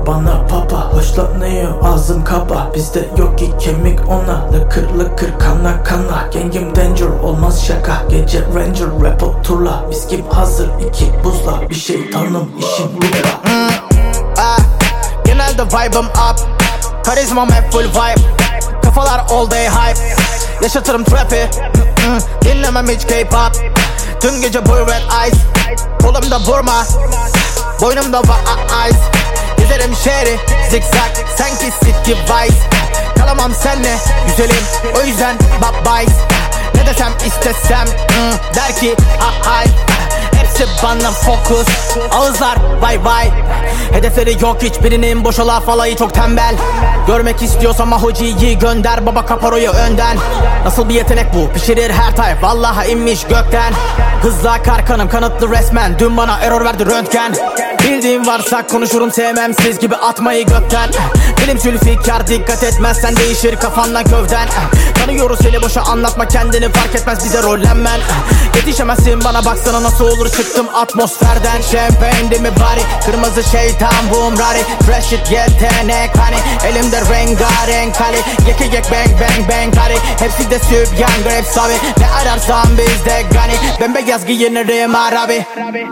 diyor bana papa. Hoşlanıyor ağzım kapa, bizde yok ki kemik ona. Lıkır lıkır kana kana, gengim danger olmaz şaka. Gece ranger rap o turla, miskim hazır iki buzla. Bir şeytanım işim buzla. Genelde vibe'ım up, karizmam hep full vibe. Kafalar all day hype, yaşatırım trap'i. Dinlemem hiç K-pop. Tüm gece boyu red eyes, kolumda vurma, boynumda var ice. Gezerim şehri zigzag, sanki City Vice. Kalamam senle güzelim, o yüzden bye. Ne desem istesem der ki ay. Hepsi bana fokus, ağızlar vay vay. Hedefleri yok hiçbirinin, boşala falayı çok tembel. Görmek istiyorsan Mahoji'yi gönder, baba Kaparo'yu önden. Nasıl bir yetenek bu, pişirir her tayf, vallahi inmiş gökten. Hızla akar kanım, kanıtlı resmen, dün bana error verdi röntgen. Bildiğim varsa konuşurum, sevmem siz gibi atmayı gökten. Dilim zülfikar, dikkat etmezsen değişir kafanla gövden. Tanıyoruz seni, boşa anlatma kendini, fark etmez bize rollenmen. Yetişemezsin bana, baksana nasıl olur çıktım atmosferden. Champagne değil mi bari, kırmızı şeytan boom rari. Fresh shit yetenek hani, elimde rengarenk kali. Yeke yek bang bang bang kari, hepsi de sübyan grep savi. Ne ararsan bizde gani, bembeyaz giyinirim arabi.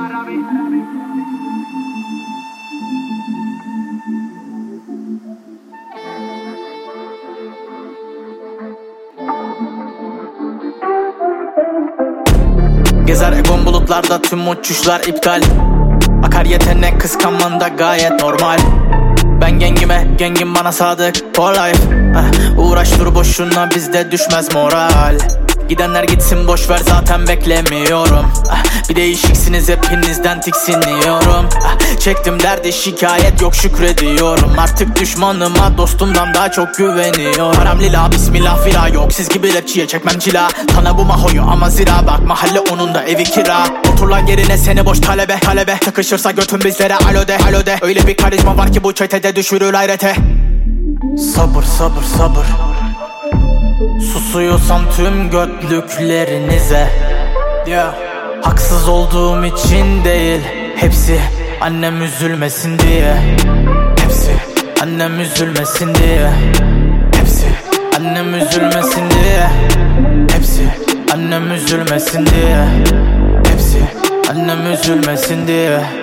Gezer egom bulutlarda, tüm uçuşlar iptal. Akar yetenek, kıskanman da gayet normal. Ben gengime, gengim bana sadık for life. Uğraş dur boşuna, bizde düşmez moral. Gidenler gitsin boşver, zaten beklemiyorum. Bir değişiksiniz, hepinizden tiksiniyorum. Çektim derdi, şikayet yok şükrediyorum. Artık düşmanıma dostumdan daha çok güveniyorum. Haram lila, bismillah fira yok, siz gibi rapçiye çekmem cila. Kana bu mahoyu ama zira bak, mahalle onun da evi kira. Oturlan yerine seni boş talebe. Takışırsa götün bizlere alo de. Öyle bir karizma var ki bu çetede düşürür hayrete. Sabır sabır sabır, susuyorsam tüm götlüklerinize. Haksız olduğum için değil, hepsi annem üzülmesin diye. Hepsi annem üzülmesin diye. Hepsi annem üzülmesin diye. Hepsi annem üzülmesin diye. Hepsi annem üzülmesin diye.